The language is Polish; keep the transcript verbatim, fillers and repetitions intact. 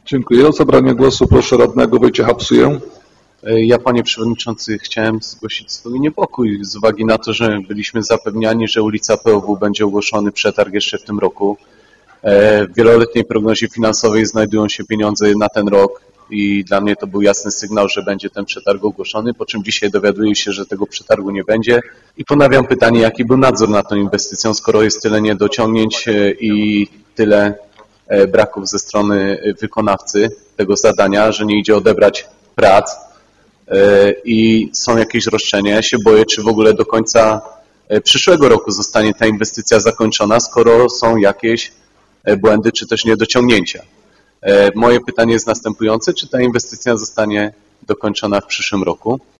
Dziękuję. O zabranie głosu proszę radnego Wojciecha Psuję. Ja, panie przewodniczący, chciałem zgłosić swój niepokój z uwagi na to, że byliśmy zapewniani, że ulica P O W będzie ogłoszony przetarg jeszcze w tym roku. W wieloletniej prognozie finansowej znajdują się pieniądze na ten rok i dla mnie to był jasny sygnał, że będzie ten przetarg ogłoszony, po czym dzisiaj dowiaduję się, że tego przetargu nie będzie. I ponawiam pytanie, jaki był nadzór nad tą inwestycją, skoro jest tyle niedociągnięć i tyle braków ze strony wykonawcy tego zadania, że nie idzie odebrać prac i są jakieś roszczenia. Ja się boję, czy w ogóle do końca przyszłego roku zostanie ta inwestycja zakończona, skoro są jakieś błędy czy też niedociągnięcia. Moje pytanie jest następujące, czy ta inwestycja zostanie dokończona w przyszłym roku?